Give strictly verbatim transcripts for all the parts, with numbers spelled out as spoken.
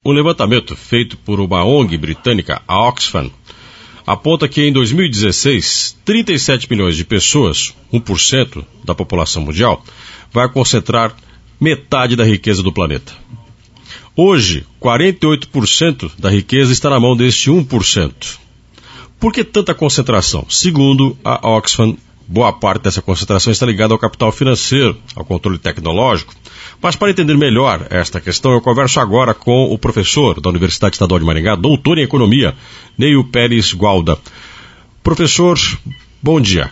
Um levantamento feito por uma O N G britânica, a Oxfam, aponta que em dois mil e dezesseis, trinta e sete milhões de pessoas, um por cento da população mundial, vai concentrar metade da riqueza do planeta. Hoje, quarenta e oito por cento da riqueza está na mão deste um por cento. Por que tanta concentração? Segundo a Oxfam, boa parte dessa concentração está ligada ao capital financeiro, ao controle tecnológico. Mas para entender melhor esta questão, eu converso agora com o professor da Universidade Estadual de Maringá, doutor em Economia, Neio Pérez Gualda. Professor, bom dia.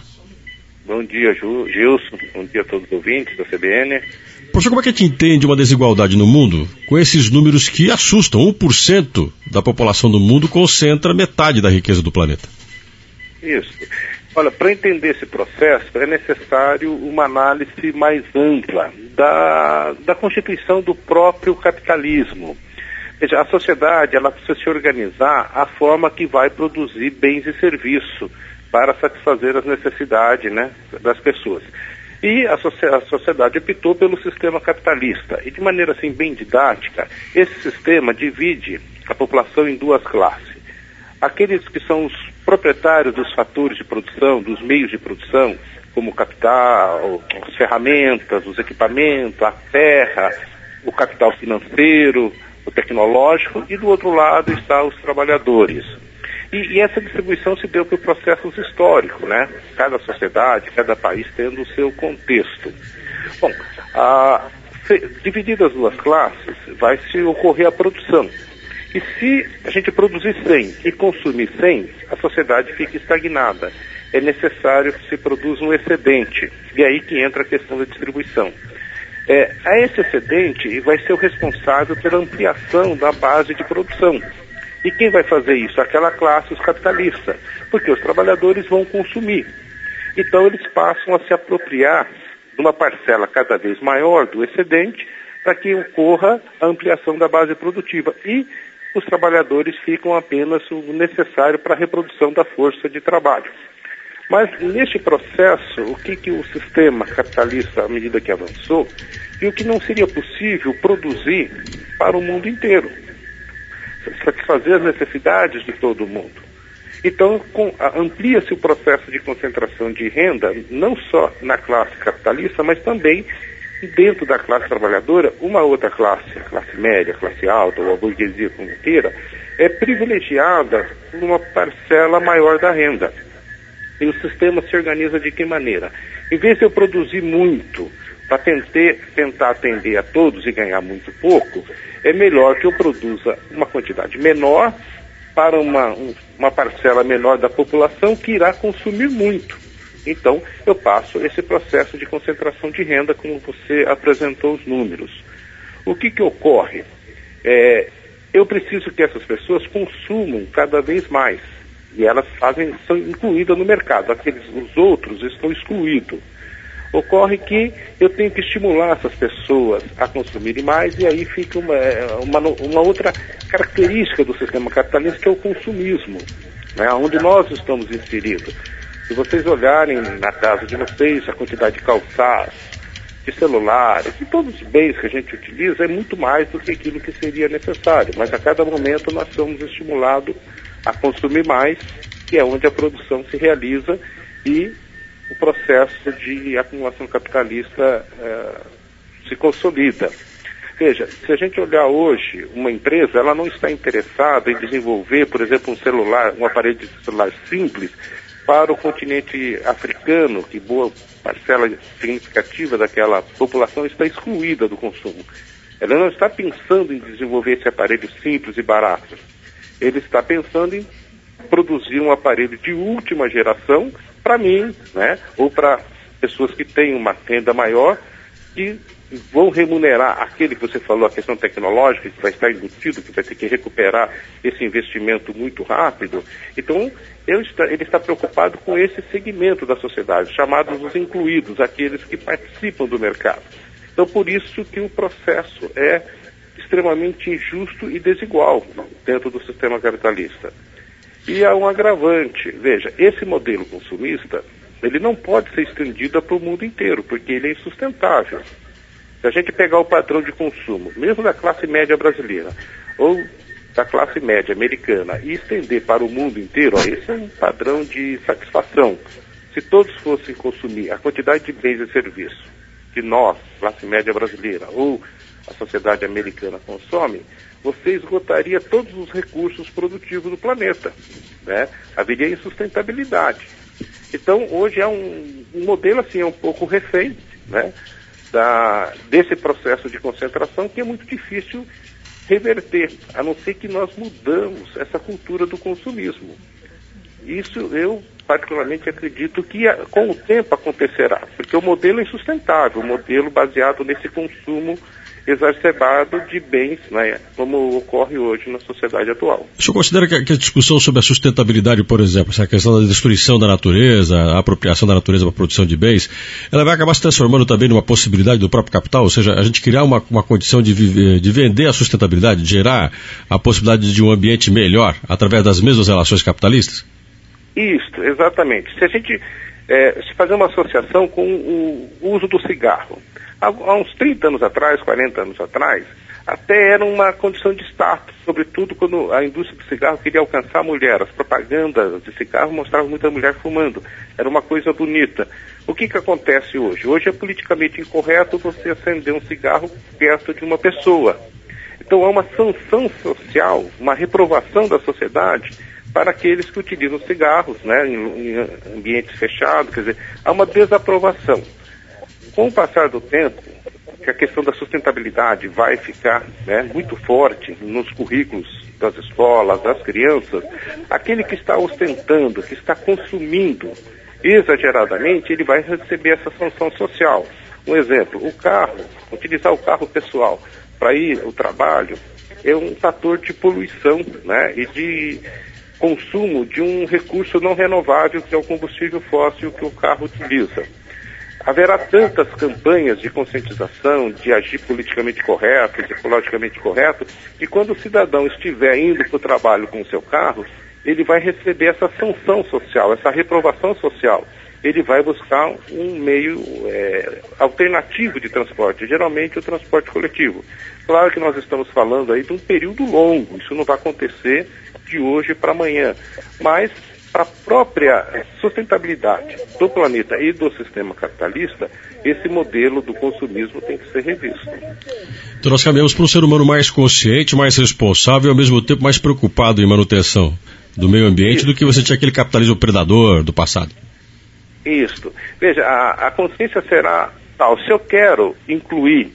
Bom dia, Gilson. Bom dia a todos os ouvintes da C B N. Professor, como é que a gente entende uma desigualdade no mundo com esses números que assustam? um por cento da população do mundo concentra metade da riqueza do planeta. Isso. Olha, para entender esse processo é necessário uma análise mais ampla da, da constituição do próprio capitalismo. Veja, a sociedade ela precisa se organizar a forma que vai produzir bens e serviços para satisfazer as necessidades, né, das pessoas. E a, a sociedade optou pelo sistema capitalista. E de maneira assim bem didática, esse sistema divide a população em duas classes. Aqueles que são os proprietários dos fatores de produção, dos meios de produção, como o capital, as ferramentas, os equipamentos, a terra, o capital financeiro, o tecnológico, e do outro lado estão os trabalhadores. E, e essa distribuição se deu por processos históricos, né? Cada sociedade, cada país tendo o seu contexto. Bom, a, se, divididas as duas classes, vai se ocorrer a produção. E se a gente produzir cem e consumir cem, a sociedade fica estagnada. É necessário que se produza um excedente. E aí que entra a questão da distribuição. É, a esse excedente vai ser o responsável pela ampliação da base de produção. E quem vai fazer isso? Aquela classe, os capitalistas. Porque os trabalhadores vão consumir. Então eles passam a se apropriar de uma parcela cada vez maior do excedente para que ocorra a ampliação da base produtiva. E os trabalhadores ficam apenas o necessário para a reprodução da força de trabalho. Mas neste processo, o que, que o sistema capitalista, à medida que avançou, viu que não seria possível produzir para o mundo inteiro, satisfazer as necessidades de todo mundo. Então, amplia-se o processo de concentração de renda, não só na classe capitalista, mas também dentro da classe trabalhadora, uma outra classe, a classe média, a classe alta, ou a burguesia como queira, é privilegiada por uma parcela maior da renda. E o sistema se organiza de que maneira? Em vez de eu produzir muito para tentar atender a todos e ganhar muito pouco, é melhor que eu produza uma quantidade menor para uma, uma parcela menor da população que irá consumir muito. Então, eu passo esse processo de concentração de renda, como você apresentou os números. O que que ocorre? É, eu preciso que essas pessoas consumam cada vez mais. E elas fazem, são incluídas no mercado. Aqueles, os outros estão excluídos. Ocorre que eu tenho que estimular essas pessoas a consumirem mais, e aí fica uma, uma, uma outra característica do sistema capitalista, que é o consumismo, né, onde nós estamos inseridos. Se vocês olharem na casa de vocês, a quantidade de calçados, de celulares, de todos os bens que a gente utiliza, é muito mais do que aquilo que seria necessário. Mas a cada momento nós somos estimulados a consumir mais, que é onde a produção se realiza e o processo de acumulação capitalista eh, se consolida. Veja, se a gente olhar hoje, uma empresa, ela não está interessada em desenvolver, por exemplo, um celular, um aparelho de celular simples, para o continente africano, que boa parcela significativa daquela população está excluída do consumo. Ela não está pensando em desenvolver esse aparelho simples e barato. Ele está pensando em produzir um aparelho de última geração para mim, né? Ou para pessoas que têm uma renda maior, que vão remunerar aquele que você falou, a questão tecnológica, que vai estar embutido, que vai ter que recuperar esse investimento muito rápido. Então, ele está, ele está preocupado com esse segmento da sociedade, chamados os incluídos, aqueles que participam do mercado. Então, por isso que o processo é extremamente injusto e desigual dentro do sistema capitalista. E há um agravante. Veja, esse modelo consumista, ele não pode ser estendido para o mundo inteiro, porque ele é insustentável. Se a gente pegar o padrão de consumo, mesmo da classe média brasileira, ou da classe média americana e estender para o mundo inteiro, ó, esse é um padrão de satisfação. Se todos fossem consumir a quantidade de bens e serviços que nós, classe média brasileira, ou a sociedade americana consome, você esgotaria todos os recursos produtivos do planeta, né? Haveria insustentabilidade. Então, hoje é um, um modelo assim, é um pouco refém, né, da, desse processo de concentração que é muito difícil reverter, a não ser que nós mudamos essa cultura do consumismo. Isso eu particularmente acredito que com o tempo acontecerá, porque o modelo é insustentável, o modelo baseado nesse consumo exacerbado de bens, né, como ocorre hoje na sociedade atual. O senhor considera que a, que a discussão sobre a sustentabilidade, por exemplo, essa questão da destruição da natureza, a apropriação da natureza para a produção de bens, ela vai acabar se transformando também numa possibilidade do próprio capital, ou seja, a gente criar uma, uma condição de, viver, de vender a sustentabilidade, de gerar a possibilidade de um ambiente melhor através das mesmas relações capitalistas? Isso, exatamente. Se a gente é, se fazer uma associação com o uso do cigarro, há, há uns trinta anos atrás, quarenta anos atrás, até era uma condição de status, sobretudo quando a indústria do cigarro queria alcançar a mulher. As propagandas de cigarro mostravam muita mulher fumando. Era uma coisa bonita. O que que acontece hoje? Hoje é politicamente incorreto você acender um cigarro perto de uma pessoa. Então há uma sanção social, uma reprovação da sociedade para aqueles que utilizam cigarros, né, em, em ambientes fechados, quer dizer, há uma desaprovação. Com o passar do tempo, que a questão da sustentabilidade vai ficar, né, muito forte nos currículos das escolas, das crianças, aquele que está ostentando, que está consumindo exageradamente, ele vai receber essa sanção social. Um exemplo, o carro, utilizar o carro pessoal para ir ao trabalho é um fator de poluição, né, e de consumo de um recurso não renovável, que é o combustível fóssil que o carro utiliza. Haverá tantas campanhas de conscientização, de agir politicamente correto, ecologicamente correto, que quando o cidadão estiver indo para o trabalho com o seu carro, ele vai receber essa sanção social, essa reprovação social. Ele vai buscar um meio é, alternativo de transporte, geralmente o transporte coletivo. Claro que nós estamos falando aí de um período longo, isso não vai acontecer de hoje para amanhã, mas para a própria sustentabilidade do planeta e do sistema capitalista, esse modelo do consumismo tem que ser revisto. Então nós caminhamos para um ser humano mais consciente, mais responsável e ao mesmo tempo mais preocupado em manutenção do meio ambiente. Isso. Do que você tinha aquele capitalismo predador do passado. Isso. Veja, a, a consciência será tal. Se eu quero incluir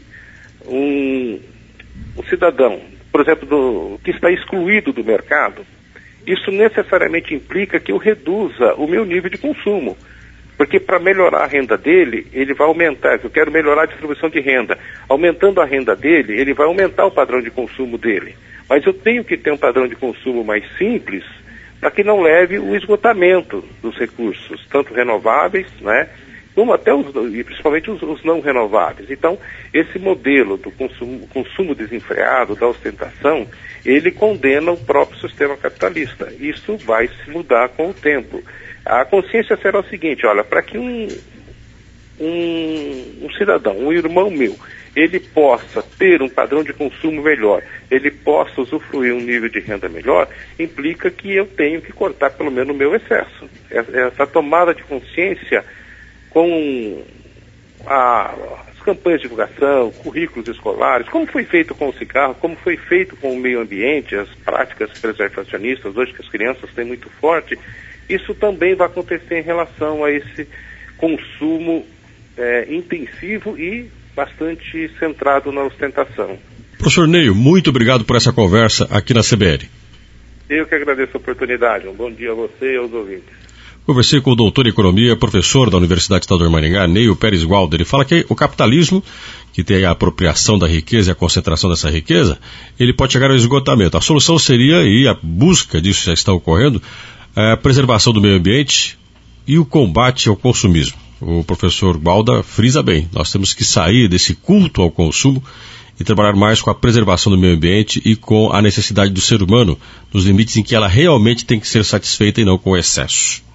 um, um cidadão, por exemplo, do, que está excluído do mercado, isso necessariamente implica que eu reduza o meu nível de consumo. Porque para melhorar a renda dele, ele vai aumentar. Eu quero melhorar a distribuição de renda. Aumentando a renda dele, ele vai aumentar o padrão de consumo dele. Mas eu tenho que ter um padrão de consumo mais simples para que não leve o esgotamento dos recursos, tanto renováveis, né, como até os, e principalmente os, os não renováveis. Então, esse modelo do consumo, consumo desenfreado, da ostentação, ele condena o próprio sistema capitalista. Isso vai se mudar com o tempo. A consciência será o seguinte, olha, para que um, um, um cidadão, um irmão meu, ele possa ter um padrão de consumo melhor, ele possa usufruir um nível de renda melhor, implica que eu tenho que cortar pelo menos o meu excesso. Essa tomada de consciência com a, as campanhas de divulgação, currículos escolares, como foi feito com o cigarro, como foi feito com o meio ambiente, as práticas preservacionistas, hoje que as crianças têm muito forte, isso também vai acontecer em relação a esse consumo é, intensivo e bastante centrado na ostentação. Professor Neio, muito obrigado por essa conversa aqui na C B N. Eu que agradeço a oportunidade. Um bom dia a você e aos ouvintes. Conversei com o doutor em economia, professor da Universidade Estadual de Maringá, Neio Pérez Gualdo. Ele fala que o capitalismo, que tem a apropriação da riqueza e a concentração dessa riqueza, ele pode chegar ao esgotamento. A solução seria, e a busca disso já está ocorrendo, a preservação do meio ambiente e o combate ao consumismo. O professor Gualda frisa bem, nós temos que sair desse culto ao consumo e trabalhar mais com a preservação do meio ambiente e com a necessidade do ser humano, nos limites em que ela realmente tem que ser satisfeita e não com excesso.